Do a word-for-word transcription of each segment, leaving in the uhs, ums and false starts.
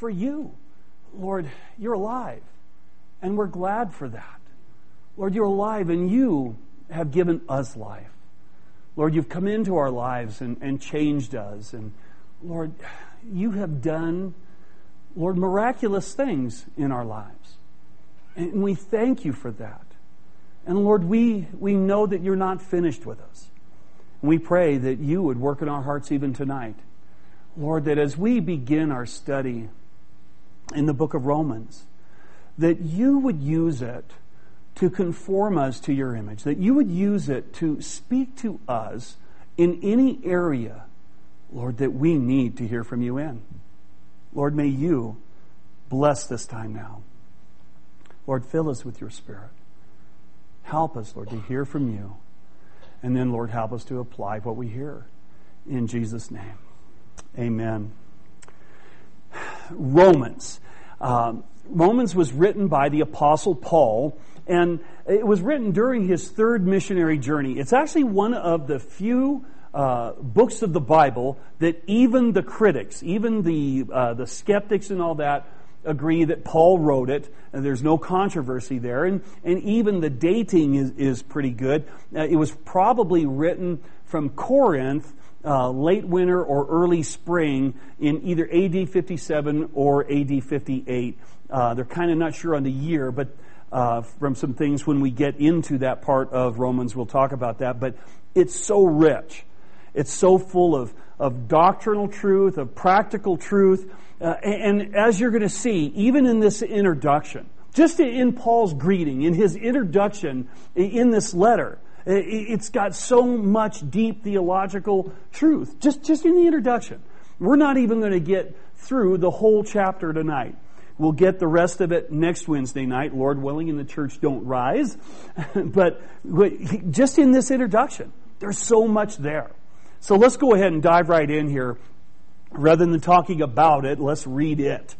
for you. Lord, you're alive, and we're glad for that. Lord, you're alive, and you have given us life. Lord, you've come into our lives and, and changed us. And Lord, you have done, Lord, miraculous things in our lives. And we thank you for that. And Lord, we, we know that you're not finished with us. And we pray that you would work in our hearts even tonight. Lord, that as we begin our study in the book of Romans, that you would use it to conform us to your image, that you would use it to speak to us in any area, Lord, that we need to hear from you in. Lord, may you bless this time now. Lord, fill us with your Spirit. Help us, Lord, to hear from you. And then, Lord, help us to apply what we hear. In Jesus' name, amen. Romans. Um, Romans was written by the Apostle Paul, and it was written during his third missionary journey. It's actually one of the few uh, books of the Bible that even the critics, even the uh, the skeptics and all that, agree that Paul wrote it, and there's no controversy there. And, and even the dating is, is pretty good. Uh, it was probably written from Corinth, uh, late winter or early spring in either A D fifty-seven or A D fifty-eight. Uh, they're kind of not sure on the year, but uh, from some things when we get into that part of Romans, we'll talk about that. But it's so rich. It's so full of, of doctrinal truth, of practical truth. Uh, and, and as you're going to see, even in this introduction, just in Paul's greeting, in his introduction in this letter, it's got so much deep theological truth. Just, just in the introduction. We're not even going to get through the whole chapter tonight. We'll get the rest of it next Wednesday night, Lord willing, and the church don't rise. but, but just in this introduction, there's so much there. So let's go ahead and dive right in here. Rather than talking about it, let's read it.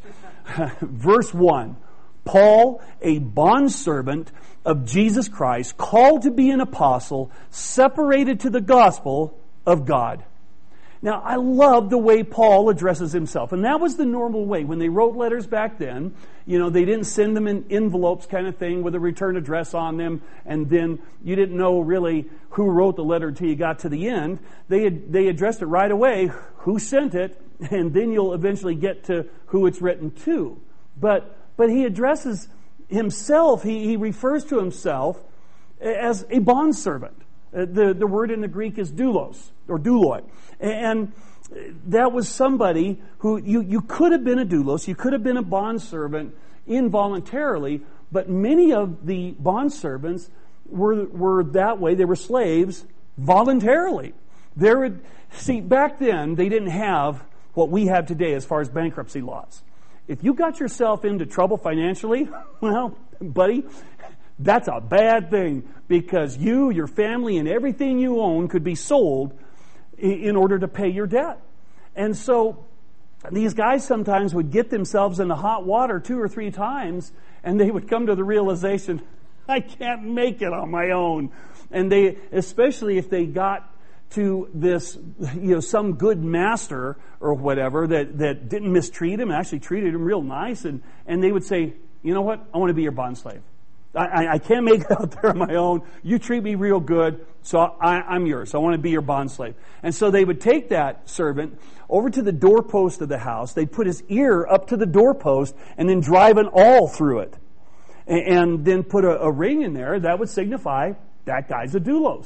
Verse one, Paul, a bondservant of Jesus Christ, called to be an apostle, separated to the gospel of God. Now, I love the way Paul addresses himself. And that was the normal way. When they wrote letters back then, you know, they didn't send them in envelopes kind of thing with a return address on them. And then you didn't know really who wrote the letter until you got to the end. They had, they addressed it right away, who sent it, and then you'll eventually get to who it's written to. But but he addresses himself, he, he refers to himself as a bondservant. Uh, the, the word in the Greek is doulos, or douloi. And that was somebody who, you, you could have been a doulos, you could have been a bondservant involuntarily, but many of the bondservants were, were that way. They were slaves voluntarily. There would, see, back then, they didn't have what we have today as far as bankruptcy laws. If you got yourself into trouble financially, well, buddy, that's a bad thing, because you, your family, and everything you own could be sold in order to pay your debt. And so these guys sometimes would get themselves into hot water two or three times, and they would come to the realization, I can't make it on my own. And they, especially if they got to this, you know, some good master or whatever that, that didn't mistreat him, actually treated him real nice, and, and they would say, you know what, I want to be your bond slave. I, I can't make it out there on my own. You treat me real good, so I, I'm yours. I want to be your bond slave. And so they would take that servant over to the doorpost of the house. They'd put his ear up to the doorpost and then drive an awl through it. And, and then put a, a ring in there. That would signify that guy's a doulos.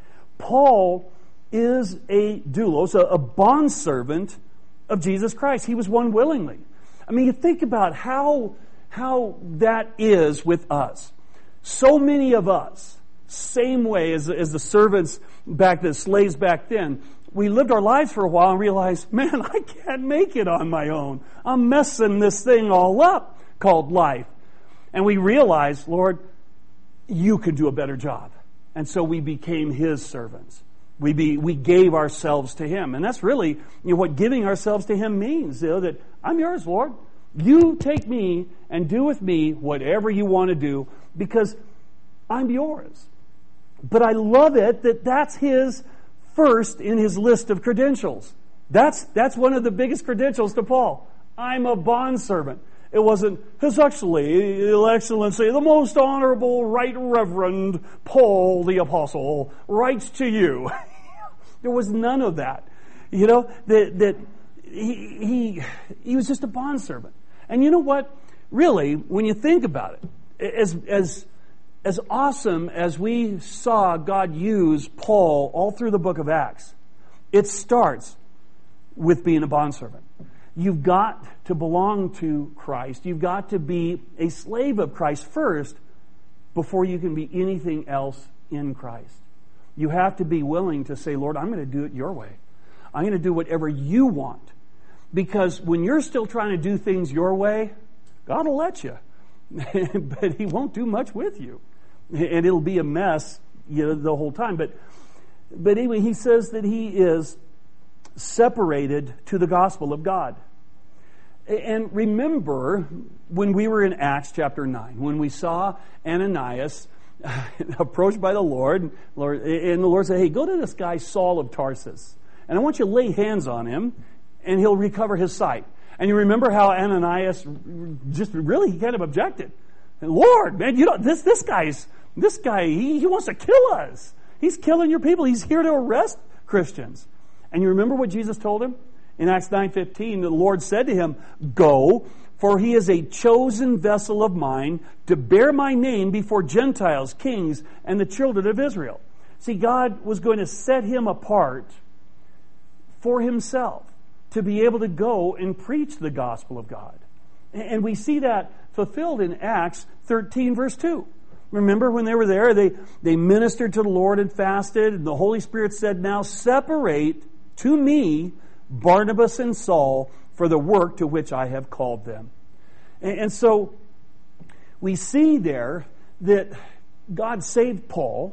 Paul is a doulos, a, a bondservant of Jesus Christ. He was one willingly. I mean, you think about how... how that is with us. So many of us, same way as, as the servants back, the slaves back then, we lived our lives for a while and realized, man, I can't make it on my own. I'm messing this thing all up called life. And we realized, Lord, you can do a better job. And so we became His servants. We be, we gave ourselves to Him. And that's really, you know, what giving ourselves to Him means, you know, that I'm yours, Lord. You take me and do with me whatever you want to do, because I'm yours. But I love it that that's His first in His list of credentials. That's, that's one of the biggest credentials to Paul. I'm a bondservant. It wasn't, His Excellency, the most honorable Right Reverend Paul the Apostle writes to you. There was none of that. You know, that, that he, he, he was just a bondservant. And you know what? Really, when you think about it, as, as, as awesome as we saw God use Paul all through the book of Acts, it starts with being a bondservant. You've got to belong to Christ. You've got to be a slave of Christ first before you can be anything else in Christ. You have to be willing to say, Lord, I'm going to do it your way. I'm going to do whatever you want. Because when you're still trying to do things your way, God will let you. But He won't do much with you. And it'll be a mess, you know, the whole time. But, but anyway, He says that He is separated to the gospel of God. And remember when we were in Acts chapter nine, when we saw Ananias approached by the Lord, Lord, and the Lord said, hey, go to this guy Saul of Tarsus, and I want you to lay hands on him, and he'll recover his sight. And you remember how Ananias just really, he kind of objected. Lord, man, you know, this, this guy's, this guy, he, he wants to kill us. He's killing your people. He's here to arrest Christians. And you remember what Jesus told him? In Acts nine fifteen, the Lord said to him, go, for he is a chosen vessel of mine to bear my name before Gentiles, kings, and the children of Israel. See, God was going to set him apart for Himself to be able to go and preach the gospel of God. And we see that fulfilled in Acts thirteen, verse two. Remember when they were there, they, they ministered to the Lord and fasted, and the Holy Spirit said, now separate to me Barnabas and Saul for the work to which I have called them. And, and so we see there that God saved Paul.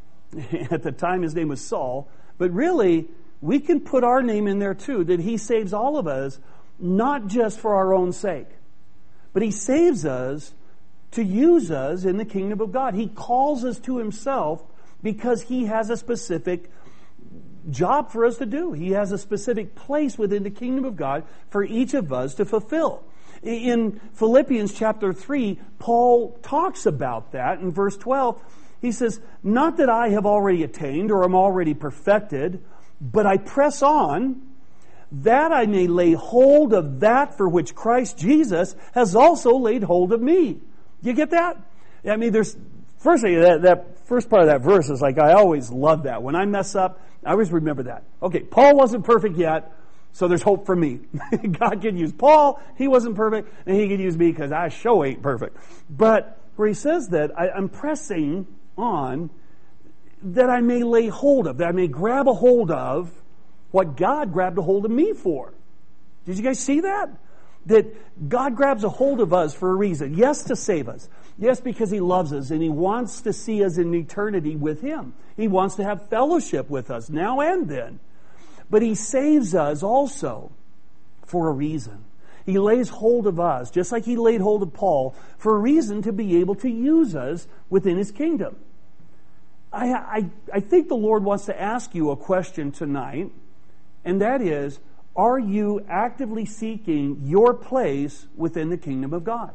At the time his name was Saul. But really, we can put our name in there too, that He saves all of us, not just for our own sake, but He saves us to use us in the kingdom of God. He calls us to Himself because He has a specific job for us to do. He has a specific place within the kingdom of God for each of us to fulfill. In Philippians chapter three, Paul talks about that. In verse twelve, he says, not that I have already attained or am already perfected, but I press on, that I may lay hold of that for which Christ Jesus has also laid hold of me. Do you get that? I mean, there's, firstly, that, that first part of that verse is like, I always love that. When I mess up, I always remember that. Okay, Paul wasn't perfect yet, so there's hope for me. God can use Paul, he wasn't perfect, and He can use me because I sure ain't perfect. But where he says that, I, I'm pressing on that I may lay hold of, that I may grab a hold of what God grabbed a hold of me for. Did you guys see that? That God grabs a hold of us for a reason. Yes, to save us. Yes, because He loves us and He wants to see us in eternity with Him. He wants to have fellowship with us now and then. But He saves us also for a reason. He lays hold of us, just like He laid hold of Paul, for a reason to be able to use us within His kingdom. I, I, I think the Lord wants to ask you a question tonight, and that is, are you actively seeking your place within the kingdom of God?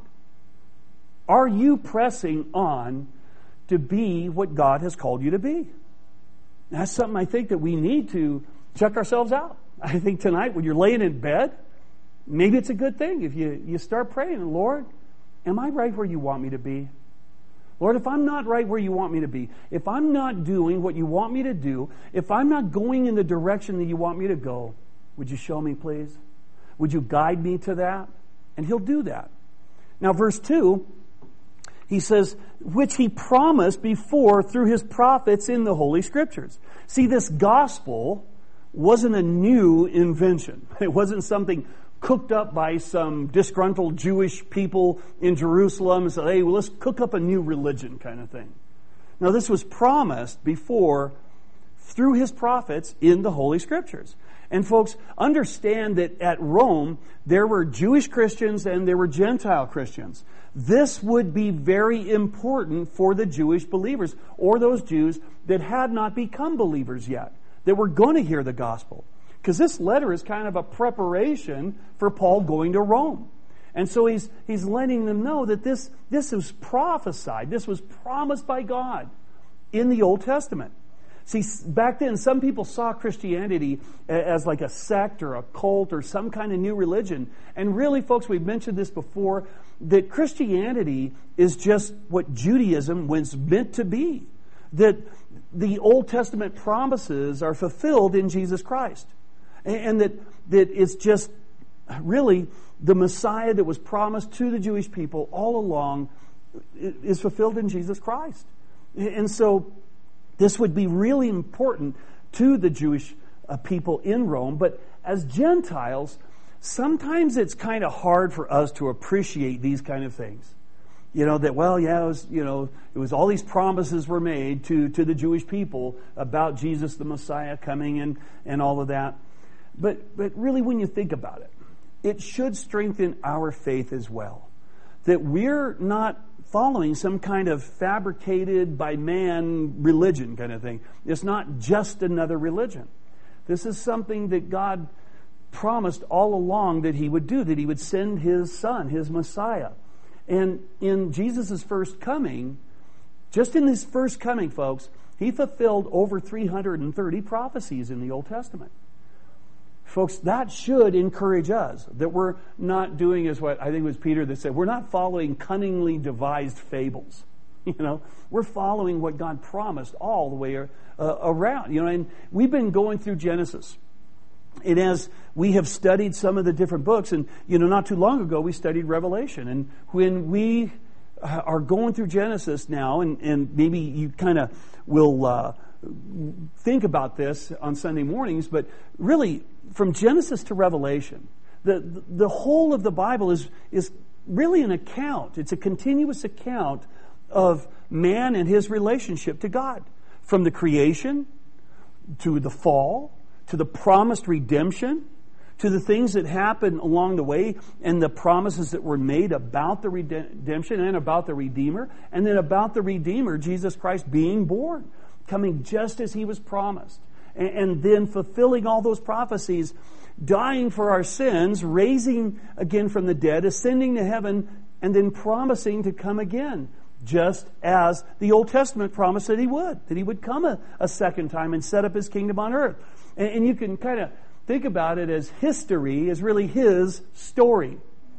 Are you pressing on to be what God has called you to be? That's something I think that we need to check ourselves out. I think tonight when you're laying in bed, maybe it's a good thing if you, you start praying, Lord, am I right where you want me to be? Lord, if I'm not right where you want me to be, if I'm not doing what you want me to do, if I'm not going in the direction that you want me to go, would you show me, please? Would you guide me to that? And He'll do that. Now, verse two, he says, which He promised before through His prophets in the Holy Scriptures. See, this gospel wasn't a new invention. It wasn't something cooked up by some disgruntled Jewish people in Jerusalem and said, hey, well, let's cook up a new religion kind of thing. Now, this was promised before through His prophets in the Holy Scriptures. And folks, understand that at Rome, there were Jewish Christians and there were Gentile Christians. This would be very important for the Jewish believers, or those Jews that had not become believers yet, that were going to hear the gospel. Because this letter is kind of a preparation for Paul going to Rome. And so he's he's letting them know that this, this was prophesied, this was promised by God in the Old Testament. See, back then, some people saw Christianity as like a sect or a cult or some kind of new religion. And really, folks, we've mentioned this before, that Christianity is just what Judaism was meant to be. That the Old Testament promises are fulfilled in Jesus Christ. And that, that it's just really the Messiah that was promised to the Jewish people all along is fulfilled in Jesus Christ. And so this would be really important to the Jewish uh, people in Rome. But as Gentiles, sometimes it's kind of hard for us to appreciate these kind of things. You know, that, well, yeah, it was, you know, it was all these promises were made to, to the Jewish people about Jesus the Messiah coming and, and all of that. But, but really, when you think about it, it should strengthen our faith as well. That we're not following some kind of fabricated by man religion kind of thing. It's not just another religion. This is something that God promised all along that He would do, that He would send His Son, His Messiah. And in Jesus' first coming, just in His first coming, folks, He fulfilled over three hundred thirty prophecies in the Old Testament. Folks, that should encourage us, that we're not doing as what I think it was Peter that said, we're not following cunningly devised fables. You know, we're following what God promised all the way uh, around. You know, and we've been going through Genesis. And as we have studied some of the different books, and, you know, not too long ago we studied Revelation. And when we are going through Genesis now, and, and maybe you kind of will uh, think about this on Sunday mornings, but really, from Genesis to Revelation, the, the whole of the Bible is, is really an account. It's a continuous account of man and his relationship to God. From the creation, to the fall, to the promised redemption, to the things that happen along the way, and the promises that were made about the redemption and about the Redeemer, and then about the Redeemer, Jesus Christ, being born, coming just as He was promised. And then fulfilling all those prophecies, dying for our sins, raising again from the dead, ascending to heaven, and then promising to come again, just as the Old Testament promised that He would, that He would come a, a second time and set up His kingdom on earth. And, and you can kind of think about it as history is really His story.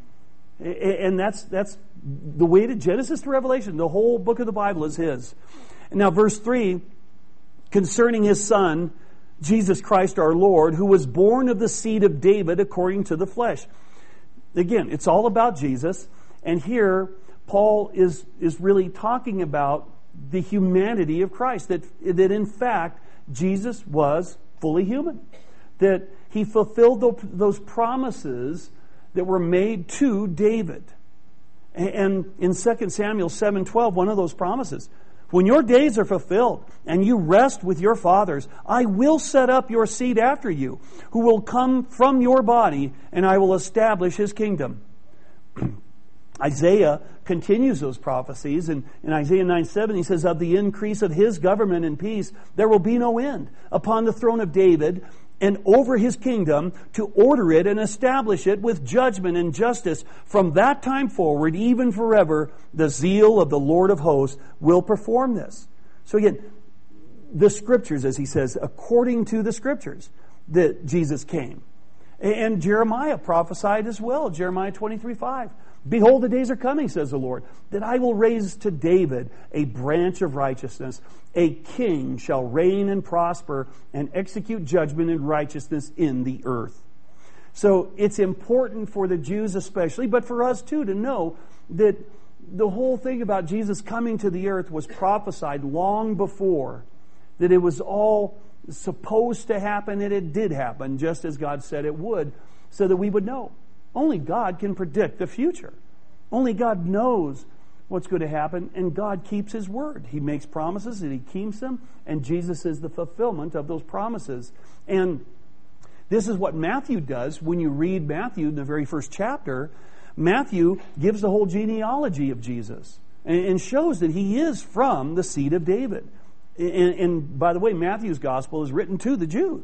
And that's, that's the way to Genesis to Revelation. The whole book of the Bible is His. And now verse three, concerning His Son, Jesus Christ our Lord, who was born of the seed of David according to the flesh. Again, it's all about Jesus. And here, Paul is, is really talking about the humanity of Christ. That, that in fact, Jesus was fully human. That He fulfilled those promises that were made to David. And in Second Samuel seven twelve, one of those promises, when your days are fulfilled and you rest with your fathers, I will set up your seed after you, who will come from your body, and I will establish His kingdom. Isaiah continues those prophecies. And in Isaiah nine seven, he says, of the increase of His government and peace, there will be no end upon the throne of David and over His kingdom, to order it and establish it with judgment and justice. From that time forward, even forever, the zeal of the Lord of hosts will perform this. So again, the Scriptures, as he says, according to the Scriptures, that Jesus came. And Jeremiah prophesied as well, Jeremiah twenty-three five. Behold, the days are coming, says the Lord, that I will raise to David a branch of righteousness. A king shall reign and prosper and execute judgment and righteousness in the earth. So it's important for the Jews especially, but for us too, to know that the whole thing about Jesus coming to the earth was prophesied long before, that it was all supposed to happen, and it did happen, just as God said it would, so that we would know. Only God can predict the future. Only God knows what's going to happen, and God keeps His word. He makes promises and He keeps them, and Jesus is the fulfillment of those promises. And this is what Matthew does. When you read Matthew in the very first chapter, Matthew gives the whole genealogy of Jesus and shows that He is from the seed of David. And, and by the way, Matthew's gospel is written to the Jews.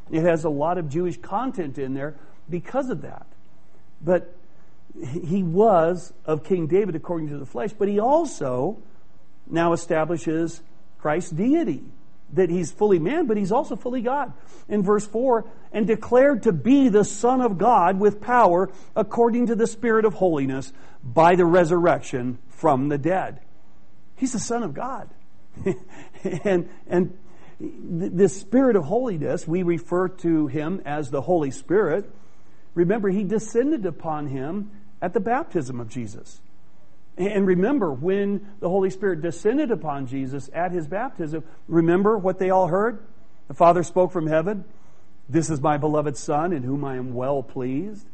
It has a lot of Jewish content in there because of that. But he was of King David according to the flesh, but he also now establishes Christ's deity, that he's fully man, but he's also fully God. In verse four, and declared to be the Son of God with power according to the Spirit of holiness by the resurrection from the dead. He's the Son of God. and and this Spirit of holiness, we refer to him as the Holy Spirit. Remember, he descended upon him at the baptism of Jesus. And remember, when the Holy Spirit descended upon Jesus at his baptism, remember what they all heard? The Father spoke from heaven, "This is my beloved Son, in whom I am well pleased."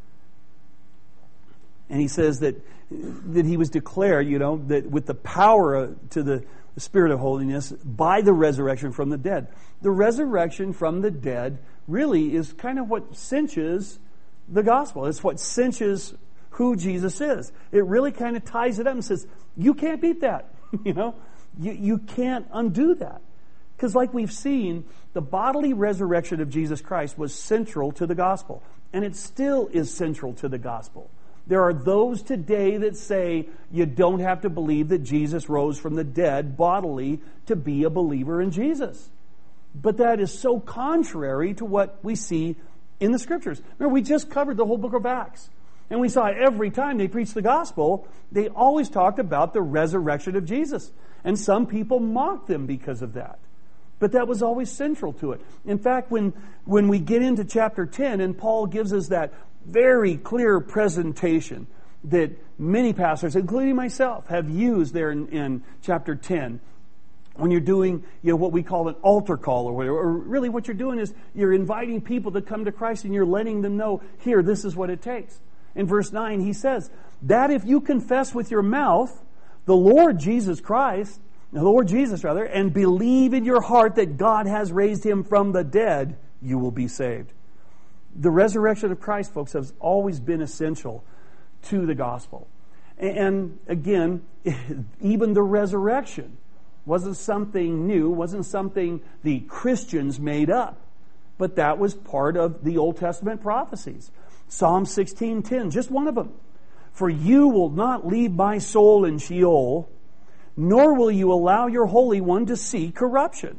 And he says that, that he was declared, you know, that with the power to the, the Spirit of holiness by the resurrection from the dead. The resurrection from the dead really is kind of what cinches the gospel. It's what cinches who Jesus is. It really kind of ties it up and says, you can't beat that. you know, you, you can't undo that. Because like we've seen, the bodily resurrection of Jesus Christ was central to the gospel. And it still is central to the gospel. There are those today that say you don't have to believe that Jesus rose from the dead bodily to be a believer in Jesus. But that is so contrary to what we see in the Scriptures. Remember, we just covered the whole book of Acts. And we saw every time they preached the gospel, they always talked about the resurrection of Jesus. And some people mocked them because of that. But that was always central to it. In fact, when, when we get into chapter ten, and Paul gives us that very clear presentation that many pastors, including myself, have used there in, in chapter ten, when you're doing, you know, what we call an altar call or whatever, or really what you're doing is you're inviting people to come to Christ and you're letting them know, here, this is what it takes. In verse nine, he says, that if you confess with your mouth the Lord Jesus Christ, the Lord Jesus rather, and believe in your heart that God has raised him from the dead, you will be saved. The resurrection of Christ, folks, has always been essential to the gospel. And again, even the resurrection wasn't something new, wasn't something the Christians made up, but that was part of the Old Testament prophecies. Psalm sixteen ten, just one of them. For you will not leave my soul in Sheol, nor will you allow your Holy One to see corruption.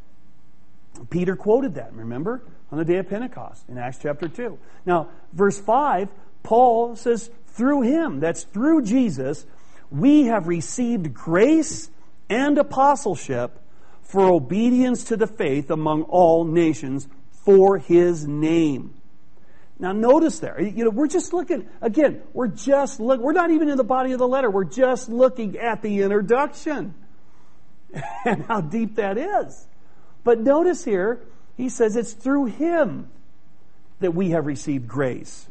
Peter quoted that, remember, on the day of Pentecost in Acts chapter two. Now, verse five, Paul says, through him, that's through Jesus, we have received grace and apostleship for obedience to the faith among all nations for his name. Now notice there, you know, we're just looking, again, we're just look, we're not even in the body of the letter, we're just looking at the introduction and how deep that is. But notice here, he says it's through him that we have received grace.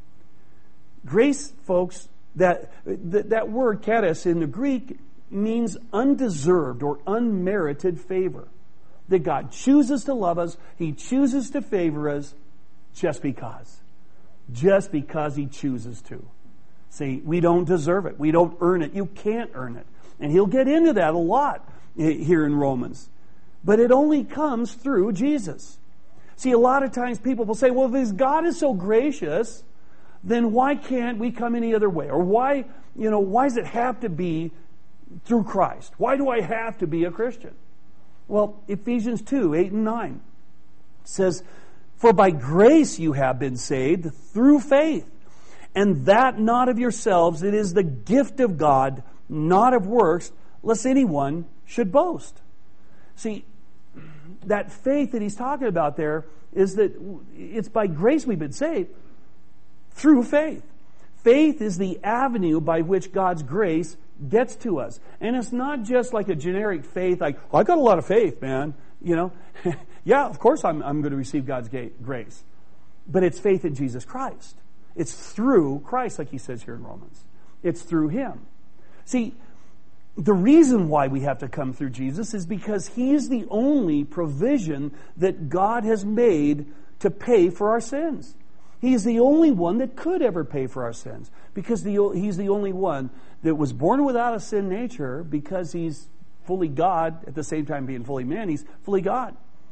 Grace, folks, that, that, that word charis in the Greek means undeserved or unmerited favor. That God chooses to love us, he chooses to favor us just because. Just because he chooses to. See, we don't deserve it. We don't earn it. You can't earn it. And he'll get into that a lot here in Romans. But it only comes through Jesus. See, a lot of times people will say, well, if God is so gracious, then why can't we come any other way? Or why, you know, why does it have to be through Christ? Why do I have to be a Christian? Well, Ephesians two, eight and nine says, for by grace you have been saved through faith, and that not of yourselves, it is the gift of God, not of works, lest anyone should boast. See, that faith that he's talking about there is that it's by grace we've been saved through faith. Faith is the avenue by which God's grace gets to us. And it's not just like a generic faith, like, oh, I got a lot of faith, man. You know, yeah, of course I'm, I'm going to receive God's grace. But it's faith in Jesus Christ. It's through Christ, like he says here in Romans. It's through him. See, the reason why we have to come through Jesus is because he is the only provision that God has made to pay for our sins. He is the only one that could ever pay for our sins, because the, he's the only one that was born without a sin nature, because he's fully God at the same time being fully man. He's fully God.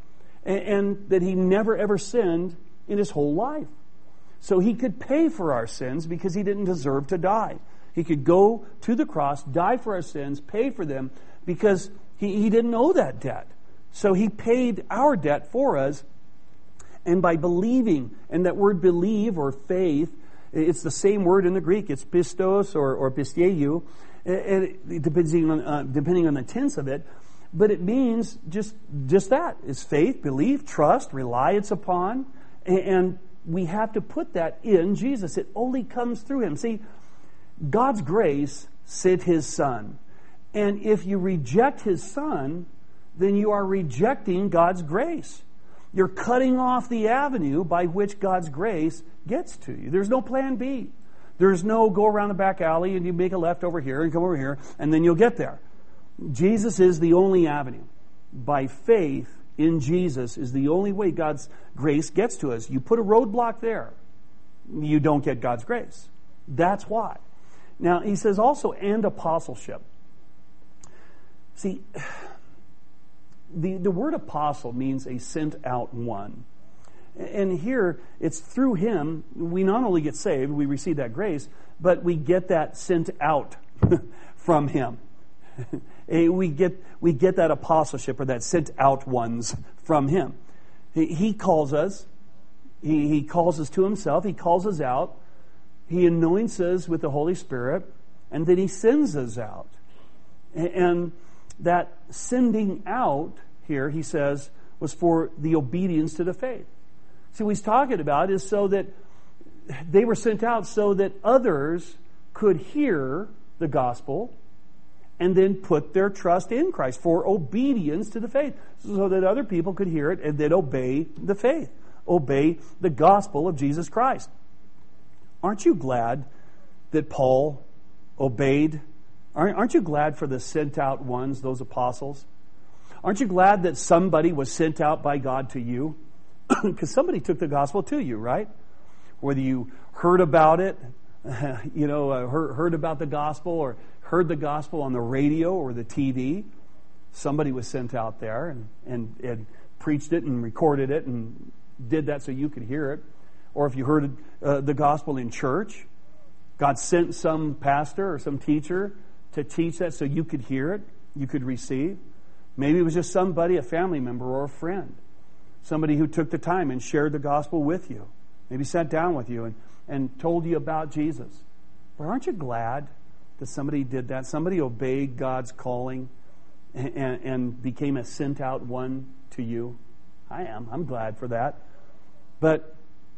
and, and that he never ever sinned in his whole life. So he could pay for our sins because he didn't deserve to die. He could go to the cross, die for our sins, pay for them because he, he didn't owe that debt. So he paid our debt for us. And by believing, and that word believe or faith, it's the same word in the Greek. It's pistos or, or pistieu, it, it, depending on, uh, depending on the tense of it. But it means just, just that. It's faith, belief, trust, reliance upon. And, and we have to put that in Jesus. It only comes through him. See, God's grace sent his Son. And if you reject his Son, then you are rejecting God's grace. You're cutting off the avenue by which God's grace gets to you. There's no plan B. There's no go around the back alley and you make a left over here and come over here and then you'll get there. Jesus is the only avenue. By faith in Jesus is the only way God's grace gets to us. You put a roadblock there, you don't get God's grace. That's why. Now, he says also, and apostleship. See, the, the word apostle means a sent out one. And here, it's through him, we not only get saved, we receive that grace, but we get that sent out from him. we get we get that apostleship or that sent out ones from him. He, he calls us. He, he calls us to himself. He calls us out. He anoints us with the Holy Spirit, and then he sends us out. And that sending out here, he says, was for the obedience to the faith. See, what he's talking about is so that they were sent out so that others could hear the gospel and then put their trust in Christ for obedience to the faith, so that other people could hear it and then obey the faith, obey the gospel of Jesus Christ. Aren't you glad that Paul obeyed? Aren't you glad for the sent out ones, those apostles? Aren't you glad that somebody was sent out by God to you? Because somebody took the gospel to you, right? Whether you heard about it, you know, uh, heard, heard about the gospel or heard the gospel on the radio or the T V, somebody was sent out there and, and, and preached it and recorded it and did that so you could hear it. Or if you heard uh, the gospel in church, God sent some pastor or some teacher to teach that so you could hear it, you could receive. Maybe it was just somebody, a family member or a friend. Somebody who took the time and shared the gospel with you. Maybe sat down with you and, and told you about Jesus. But aren't you glad that somebody did that? Somebody obeyed God's calling and, and, and became a sent out one to you? I am. I'm glad for that. But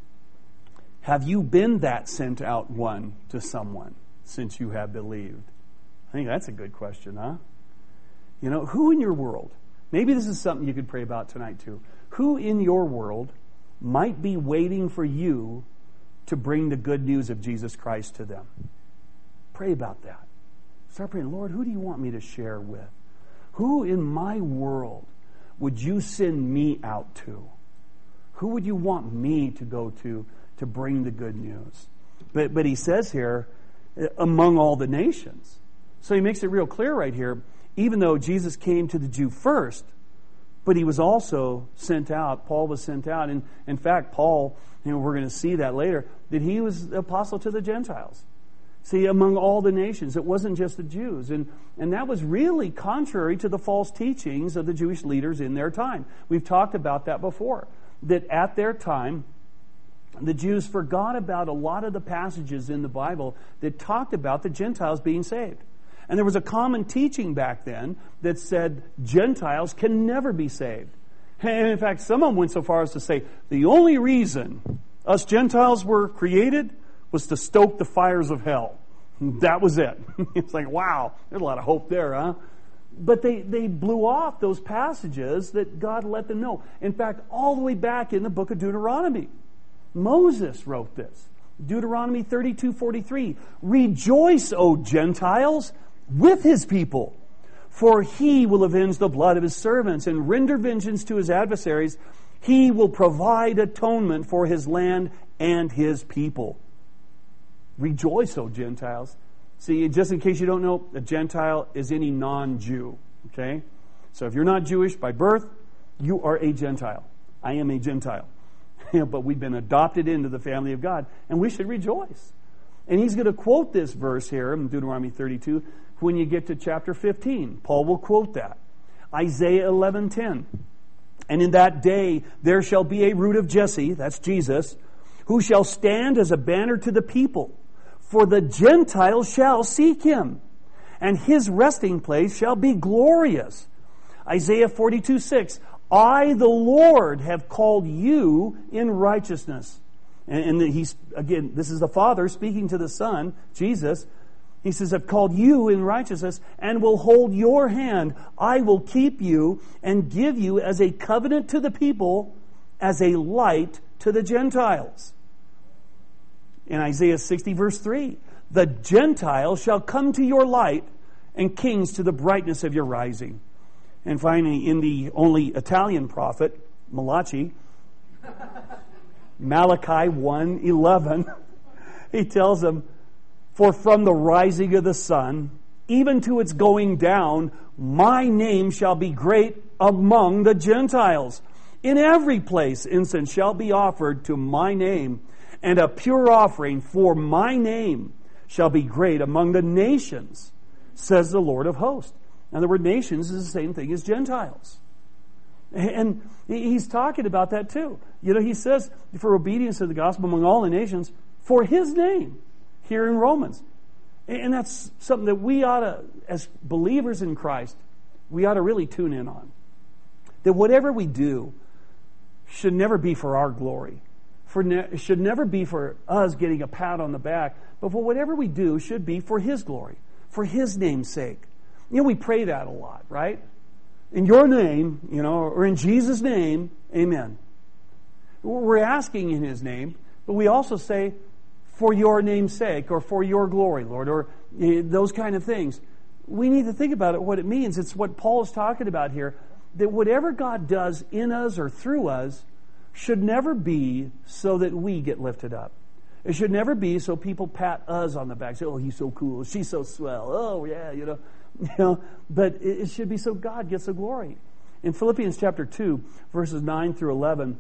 have you been that sent out one to someone since you have believed? I think that's a good question, huh? You know, who in your world, maybe this is something you could pray about tonight too. Who in your world might be waiting for you to bring the good news of Jesus Christ to them? Pray about that. Start praying, Lord, who do you want me to share with? Who in my world would you send me out to? Who would you want me to go to to bring the good news? But, but he says here, among all the nations. So he makes it real clear right here, even though Jesus came to the Jew first, but he was also sent out. Paul was sent out. And in fact, Paul, you know, we're going to see that later, that he was the apostle to the Gentiles. See, among all the nations, it wasn't just the Jews. And, and that was really contrary to the false teachings of the Jewish leaders in their time. We've talked about that before, that at their time, the Jews forgot about a lot of the passages in the Bible that talked about the Gentiles being saved. And there was a common teaching back then that said Gentiles can never be saved. And in fact, some of them went so far as to say the only reason us Gentiles were created was to stoke the fires of hell. That was it. It's like, wow, there's a lot of hope there, huh? But they, they blew off those passages that God let them know. In fact, all the way back in the book of Deuteronomy, Moses wrote this. Deuteronomy thirty-two forty-three. Rejoice, O Gentiles, with his people, for he will avenge the blood of his servants and render vengeance to his adversaries. He will provide atonement for his land and his people. Rejoice, O Gentiles. See, just in case you don't know, a Gentile is any non-Jew. Okay? So if you're not Jewish by birth, you are a Gentile. I am a Gentile. But we've been adopted into the family of God, and we should rejoice. And he's going to quote this verse here in Deuteronomy thirty-two when you get to chapter fifteen. Paul will quote that. Isaiah eleven ten. And in that day there shall be a root of Jesse, that's Jesus, who shall stand as a banner to the people. For the Gentiles shall seek him, and his resting place shall be glorious. Isaiah forty-two six. I, the Lord, have called you in righteousness. And, and he's, again, this is the Father speaking to the Son, Jesus. He says, I've called you in righteousness and will hold your hand. I will keep you and give you as a covenant to the people, as a light to the Gentiles. In Isaiah sixty verse three, the Gentiles shall come to your light and kings to the brightness of your rising. And finally, in the only Italian prophet, Malachi, Malachi one eleven, he tells them, for from the rising of the sun, even to its going down, my name shall be great among the Gentiles. In every place incense shall be offered to my name, and a pure offering for my name shall be great among the nations, says the Lord of hosts. Now the word nations is the same thing as Gentiles. And he's talking about that too. You know, he says, for obedience to the gospel among all the nations, for his name, here in Romans. And that's something that we ought to, as believers in Christ, we ought to really tune in on. That whatever we do should never be for our glory. For ne- should never be for us getting a pat on the back. But for whatever we do should be for his glory. For his name's sake. You know, we pray that a lot, right? In your name, you know, or in Jesus' name, amen. We're asking in his name, but we also say, for your name's sake, or for your glory, Lord, or uh, those kind of things. We need to think about it, what it means. It's what Paul is talking about here, that whatever God does in us or through us should never be so that we get lifted up. It should never be so people pat us on the back, say, oh, he's so cool, she's so swell, oh, yeah, you know. You know, but it should be so God gets the glory. In Philippians chapter two, verses nine through eleven,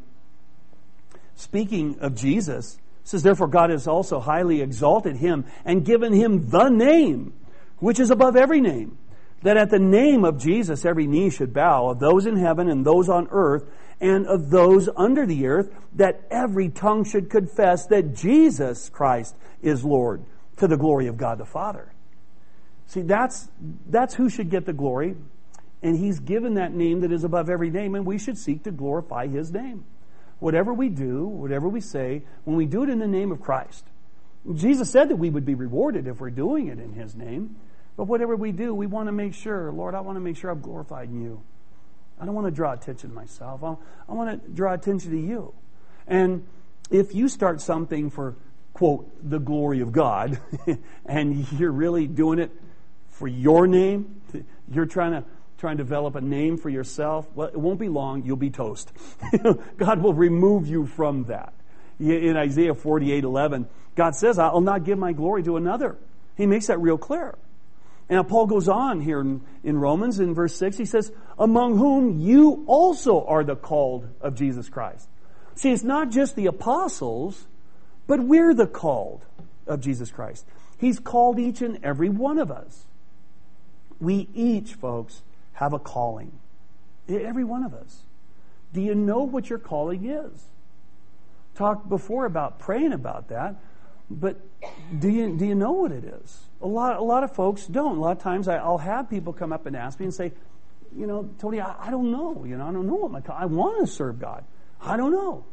speaking of Jesus, it says, therefore God has also highly exalted him and given him the name, which is above every name, that at the name of Jesus every knee should bow, of those in heaven and those on earth and of those under the earth, that every tongue should confess that Jesus Christ is Lord, to the glory of God the Father. See, that's that's who should get the glory, and he's given that name that is above every name, and we should seek to glorify his name. Whatever we do, whatever we say, when we do it in the name of Christ. Jesus said that we would be rewarded if we're doing it in his name, but whatever we do, we want to make sure, Lord, I want to make sure I'm glorifying you. I don't want to draw attention to myself. I, I want to draw attention to you. And if you start something for, quote, the glory of God, and you're really doing it for your name, you're trying to try and develop a name for yourself, well, it won't be long, you'll be toast. God will remove you from that. In Isaiah forty-eight eleven, God says, I'll not give my glory to another. He makes that real clear. And now Paul goes on here in, in Romans in verse six, he says, among whom you also are the called of Jesus Christ. See, it's not just the apostles, but we're the called of Jesus Christ. He's called each and every one of us. We each, folks, have a calling. Every one of us. Do you know what your calling is? Talked before about praying about that, but do you do you know what it is? A lot a lot of folks don't. A lot of times I, I'll have people come up and ask me and say, you know, Tony, I, I don't know. You know, I don't know what my call. I want to serve God. I don't know.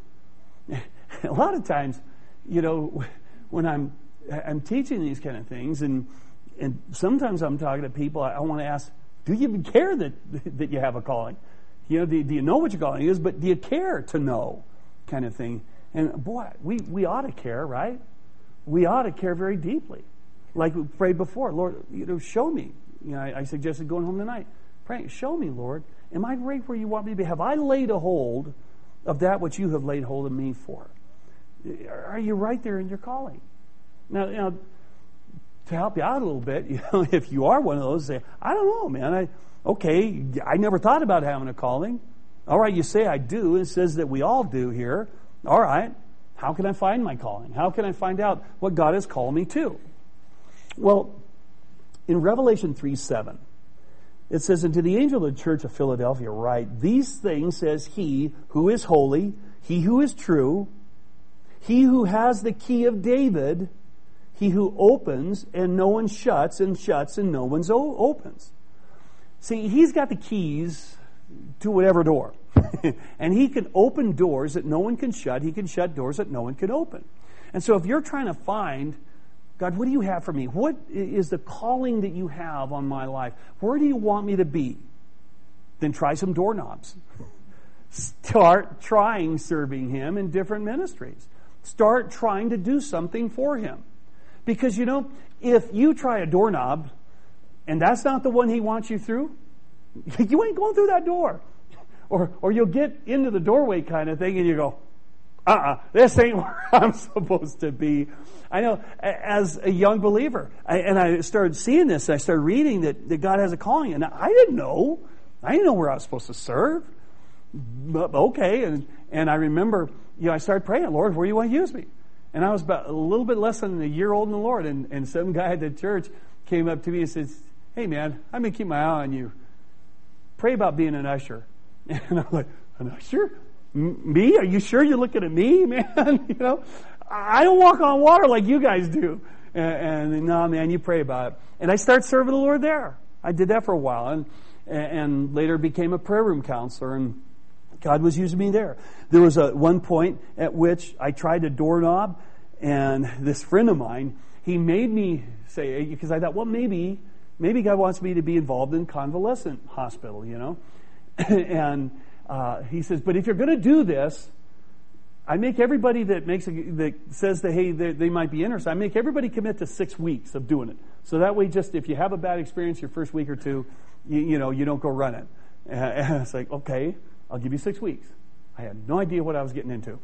A lot of times, you know, when I'm I'm teaching these kind of things, and and sometimes I'm talking to people, I, I want to ask, do you even care that that you have a calling? You know, do, do you know what your calling is, but do you care to know, kind of thing? And boy, we, we ought to care, right? We ought to care very deeply. Like we prayed before, Lord, you know, show me. You know, I, I suggested going home tonight, praying, show me, Lord, am I right where you want me to be? Have I laid a hold of that which you have laid hold of me for? Are you right there in your calling? Now, you know, to help you out a little bit, you know, if you are one of those, say, I don't know, man. I okay, I never thought about having a calling. All right, you say I do. It says that we all do here. All right, how can I find my calling? How can I find out what God has called me to? Well, in Revelation three seven, it says, "And to the angel of the church of Philadelphia write, these things says he who is holy, he who is true, he who has the key of David, he who opens and no one shuts, and shuts and no one opens." See, he's got the keys to whatever door. And he can open doors that no one can shut. He can shut doors that no one can open. And so if you're trying to find, God, what do you have for me? What is the calling that you have on my life? Where do you want me to be? Then try some doorknobs. Start trying serving him in different ministries. Start trying to do something for him. Because, you know, if you try a doorknob and that's not the one he wants you through, you ain't going through that door. Or or you'll get into the doorway kind of thing and you go, uh-uh, this ain't where I'm supposed to be. I know, as a young believer, I, and I started seeing this, I started reading that, that God has a calling, and I didn't know. I didn't know where I was supposed to serve. But okay, and, and I remember, you know, I started praying, Lord, where do you want to use me? And I was about a little bit less than a year old in the Lord, and, and some guy at the church came up to me and says, "Hey man, I'm going to keep my eye on you. Pray about being an usher." And I'm like, "An usher? M- me? Are you sure you're looking at me, man?" You know, I don't walk on water like you guys do. And, and no, man, you pray about it. And I started serving the Lord there. I did that for a while, and and later became a prayer room counselor, and God was using me there. There was a one point at which I tried a doorknob, and this friend of mine, he made me say, because I thought, well, maybe, maybe God wants me to be involved in convalescent hospital, you know. And uh, he says, but if you're going to do this, I make everybody that makes a, that says that, hey, they, they might be interested, I make everybody commit to six weeks of doing it. So that way, just if you have a bad experience your first week or two, you, you know, you don't go run it. And it's like, okay, I'll give you six weeks. I had no idea what I was getting into.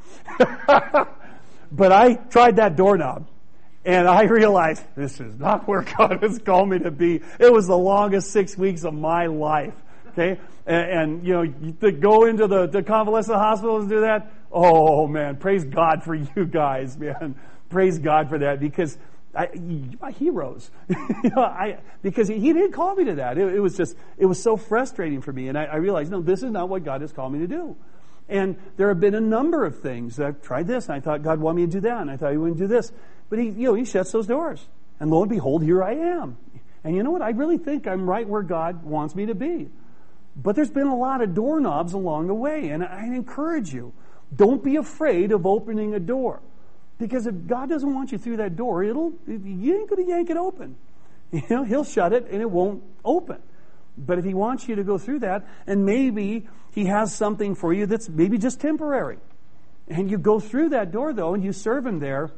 But I tried that doorknob, and I realized this is not where God has called me to be. It was the longest six weeks of my life. Okay? And, and you know, to go into the, the convalescent hospitals and do that, oh man, praise God for you guys, man. Praise God for that, because I, my heroes. you know, I, because he, he didn't call me to that. It, it was just, it was so frustrating for me. And I, I realized, no, this is not what God has called me to do. And there have been a number of things. I've tried this, and I thought God wanted me to do that, and I thought he wouldn't do this. But he, you know, he shuts those doors. And lo and behold, here I am. And you know what? I really think I'm right where God wants me to be. But there's been a lot of doorknobs along the way, and I encourage you, don't be afraid of opening a door. Because if God doesn't want you through that door, it'll you ain't going to yank it open. You know, he'll shut it and it won't open. But if he wants you to go through that, and maybe he has something for you that's maybe just temporary, and you go through that door though, and you serve him there,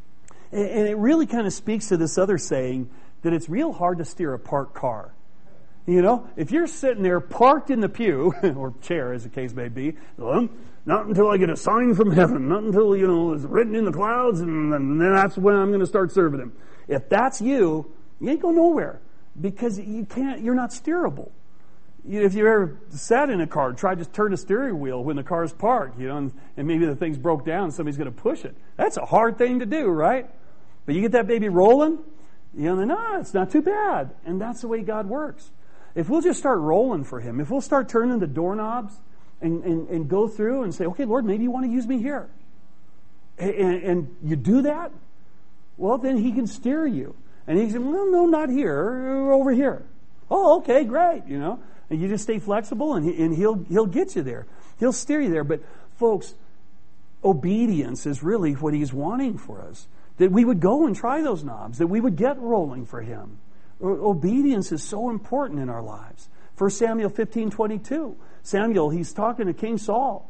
and it really kind of speaks to this other saying that it's real hard to steer a parked car. You know, if you're sitting there parked in the pew, or chair as the case may be, well, not until I get a sign from heaven, not until, you know, it's written in the clouds, and then that's when I'm going to start serving him. If that's you, you ain't going nowhere, because you can't, you're not steerable. You, if you ever sat in a car, tried to turn the steering wheel when the car's parked, you know, and, and maybe the thing's broke down and somebody's going to push it. That's a hard thing to do, right? But you get that baby rolling, you know, then, no, it's not too bad. And that's the way God works. If we'll just start rolling for him, if we'll start turning the doorknobs and, and, and go through and say, okay, Lord, maybe you want to use me here. And, and you do that, well, then he can steer you. And he says, well, no, not here, over here. Oh, okay, great, you know. And you just stay flexible, and, he, and he'll he'll get you there. He'll steer you there. But, folks, obedience is really what he's wanting for us. That we would go and try those knobs, that we would get rolling for him. Obedience is so important in our lives. First Samuel fifteen twenty-two. Samuel, he's talking to King Saul,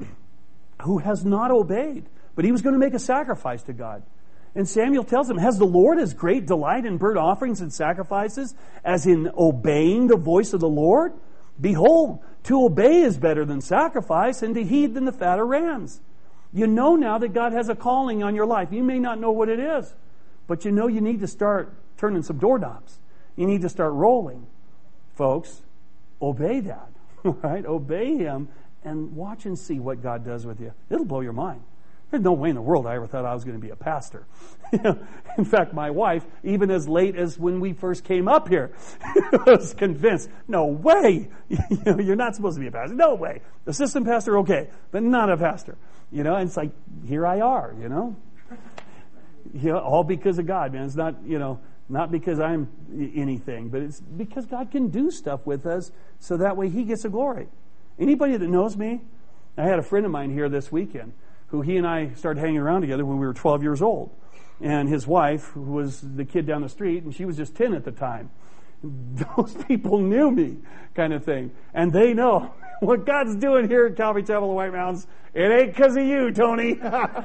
who has not obeyed, but he was going to make a sacrifice to God. And Samuel tells him, has the Lord as great delight in burnt offerings and sacrifices as in obeying the voice of the Lord? Behold, to obey is better than sacrifice, and to heed than the fat of rams. You know now that God has a calling on your life. You may not know what it is, but you know you need to start turning some doorknobs. You need to start rolling. Folks, obey that. Right? Obey him and watch and see what God does with you. It'll blow your mind. There's no way in the world I ever thought I was going to be a pastor. In fact, my wife, even as late as when we first came up here, was convinced, no way, you're not supposed to be a pastor. No way. Assistant pastor, okay, but not a pastor. You know, and it's like, here I are, you know. You know, all because of God, man. It's not, you know, not because I'm anything, but it's because God can do stuff with us so that way He gets the glory. Anybody that knows me, I had a friend of mine here this weekend who he and I started hanging around together when we were twelve years old. And his wife, who was the kid down the street, and she was just ten at the time. Those people knew me, kind of thing. And they know what God's doing here at Calvary Chapel of the White Mountains. It ain't because of you, Tony.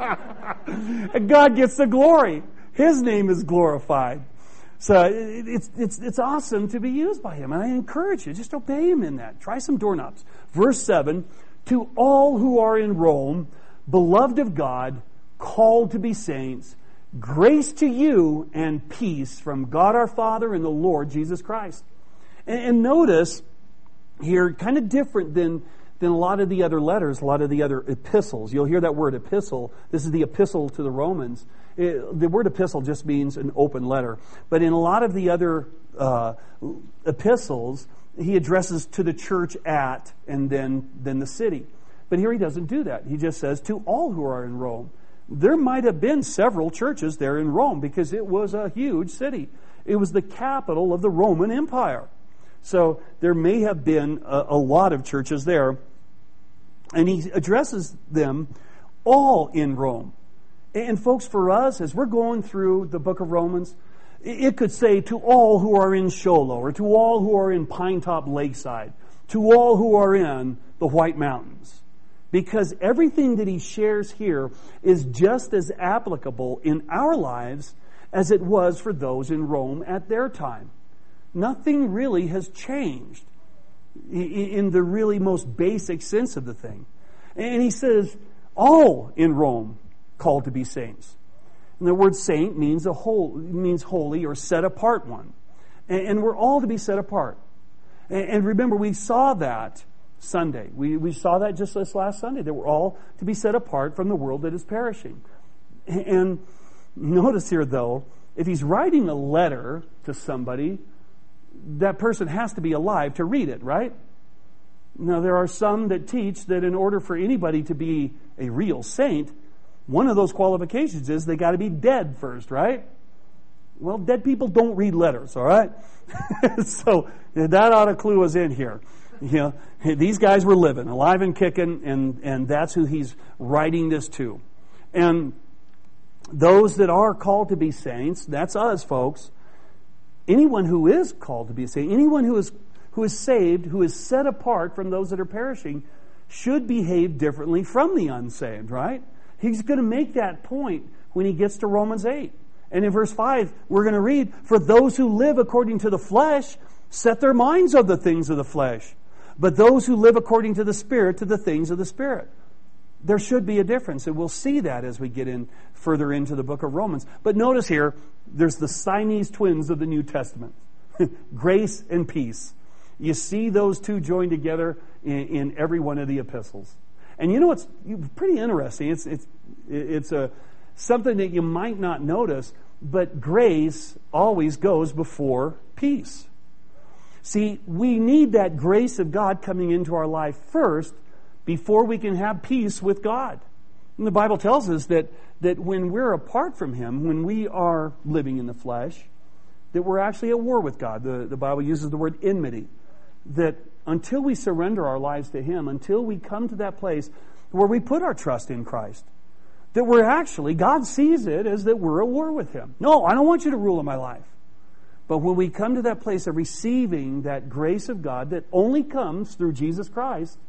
And God gets the glory. His name is glorified. So it's it's it's awesome to be used by Him. And I encourage you, just obey Him in that. Try some doorknobs. Verse seven, to all who are in Rome, beloved of God, called to be saints, grace to you and peace from God our Father and the Lord Jesus Christ. And, and notice here, kind of different than, than a lot of the other letters, a lot of the other epistles. You'll hear that word epistle. This is the epistle to the Romans. It, the word epistle just means an open letter. But in a lot of the other uh, epistles, he addresses to the church at and then, then the city. But here he doesn't do that. He just says, to all who are in Rome. There might have been several churches there in Rome because it was a huge city. It was the capital of the Roman Empire. So there may have been a, a lot of churches there. And he addresses them all in Rome. And folks, for us, as we're going through the book of Romans, it could say to all who are in Shiloh, or to all who are in Pinetop Lakeside, to all who are in the White Mountains. Because everything that he shares here is just as applicable in our lives as it was for those in Rome at their time. Nothing really has changed in the really most basic sense of the thing. And he says, all in Rome called to be saints. And the word saint means a whole, means holy or set apart one. And we're all to be set apart. And remember, we saw that Sunday. We, we saw that just this last Sunday, that we're all to be set apart from the world that is perishing. And notice here, though, if he's writing a letter to somebody, that person has to be alive to read it, right? Now, there are some that teach that in order for anybody to be a real saint, one of those qualifications is they got to be dead first, right? Well, dead people don't read letters, all right? So that ought to clue us in here. You know, these guys were living, alive and kicking, and, and that's who he's writing this to. And those that are called to be saints, that's us, folks. Anyone who is called to be a saint, anyone who is who is saved, who is set apart from those that are perishing, should behave differently from the unsaved, right? He's going to make that point when he gets to Romans eight. And in verse five, we're going to read, for those who live according to the flesh set their minds on the things of the flesh, but those who live according to the Spirit, to the things of the Spirit. There should be a difference, and we'll see that as we get in further into the book of Romans. But notice here, there's the Siamese twins of the New Testament. Grace and peace. You see those two joined together in, in every one of the epistles. And you know what's pretty interesting? It's it's it's a something that you might not notice, but grace always goes before peace. See, we need that grace of God coming into our life first before we can have peace with God. And the Bible tells us that, that when we're apart from Him, when we are living in the flesh, that we're actually at war with God. The, the Bible uses the word enmity. That until we surrender our lives to Him, until we come to that place where we put our trust in Christ, that we're actually, God sees it as that we're at war with Him. No, I don't want you to rule in my life. But when we come to that place of receiving that grace of God that only comes through Jesus Christ,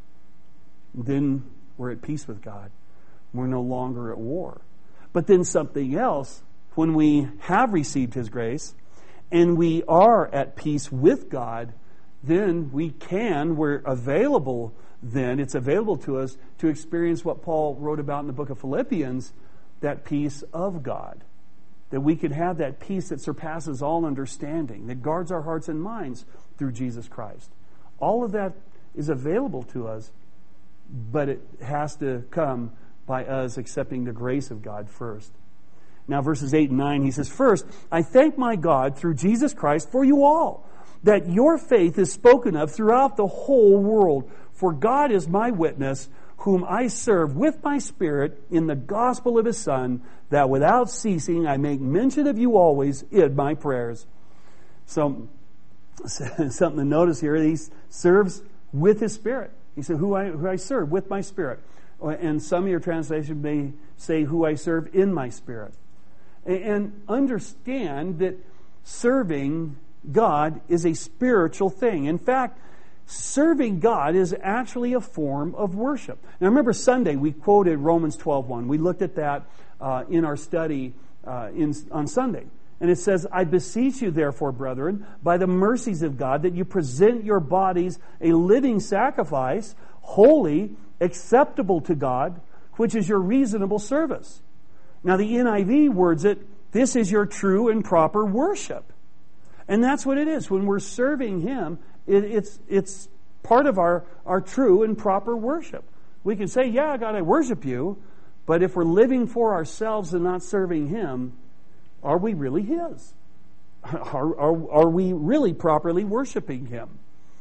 then we're at peace with God. We're no longer at war. But then something else, when we have received His grace and we are at peace with God, then we can, we're available then, it's available to us to experience what Paul wrote about in the book of Philippians, that peace of God. That we can have that peace that surpasses all understanding, that guards our hearts and minds through Jesus Christ. All of that is available to us but it has to come by us accepting the grace of God first. Now, verses eight and nine, he says, "First, I thank my God through Jesus Christ for you all, that your faith is spoken of throughout the whole world. For God is my witness, whom I serve with my spirit in the gospel of his Son, that without ceasing I make mention of you always in my prayers." So, something to notice here, he serves with his spirit. He said, who I, who I serve with my spirit. And some of your translations may say, who I serve in my spirit. And understand that serving God is a spiritual thing. In fact, serving God is actually a form of worship. Now remember Sunday we quoted Romans twelve one. We looked at that uh, in our study uh, in, on Sunday. And it says, "I beseech you therefore, brethren, by the mercies of God, that you present your bodies a living sacrifice, holy, acceptable to God, which is your reasonable service." Now the N I V words it, "This is your true and proper worship." And that's what it is. When we're serving Him, it, it's it's part of our, our true and proper worship. We can say, yeah, God, I worship you, but if we're living for ourselves and not serving Him, are we really His? Are, are, are we really properly worshiping Him?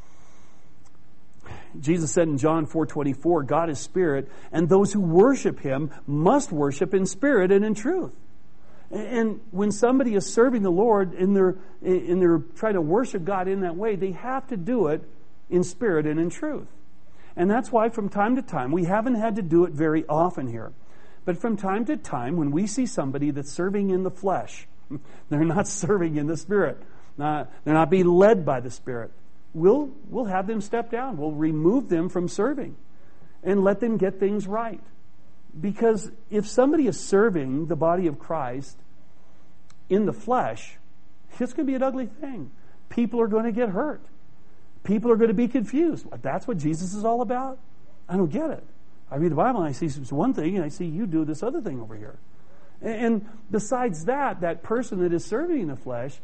Jesus said in John four twenty-four, "God is spirit, and those who worship Him must worship in spirit and in truth." And when somebody is serving the Lord and they're, and they're trying to worship God in that way, they have to do it in spirit and in truth. And that's why from time to time, we haven't had to do it very often here, but from time to time, when we see somebody that's serving in the flesh, they're not serving in the Spirit, not, they're not being led by the Spirit, we'll, we'll have them step down. We'll remove them from serving and let them get things right. Because if somebody is serving the body of Christ in the flesh, it's going to be an ugly thing. People are going to get hurt. People are going to be confused. That's what Jesus is all about? I don't get it. I read the Bible and I see one thing and I see you do this other thing over here. And besides that, that person that is serving in the flesh,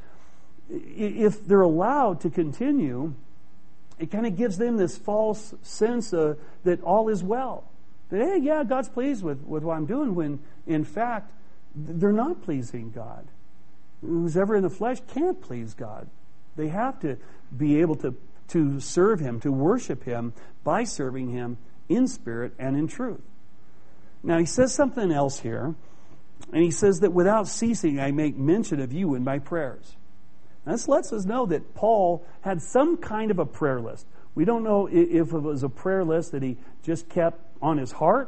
if they're allowed to continue, it kind of gives them this false sense of, that all is well. That, hey, yeah, God's pleased with, with what I'm doing, when in fact, they're not pleasing God. Who's ever in the flesh can't please God. They have to be able to, to serve Him, to worship Him by serving Him in spirit and in truth. Now he says something else here, and he says that without ceasing I make mention of you in my prayers. Now, this lets us know that Paul had some kind of a prayer list. We don't know if it was a prayer list that he just kept on his heart